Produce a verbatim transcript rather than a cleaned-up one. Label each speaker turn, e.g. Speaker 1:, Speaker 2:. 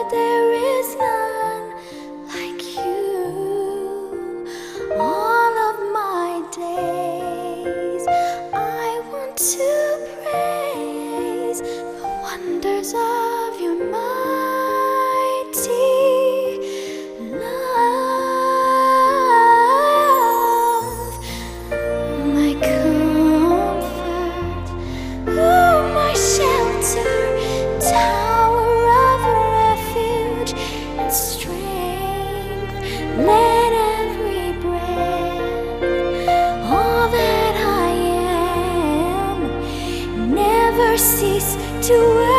Speaker 1: there is none like you. All of my days I want to praise the wonders of your mighty love. My comfort, oh, my shelter, tower of refuge and strength, let every breath, all that I am, never cease to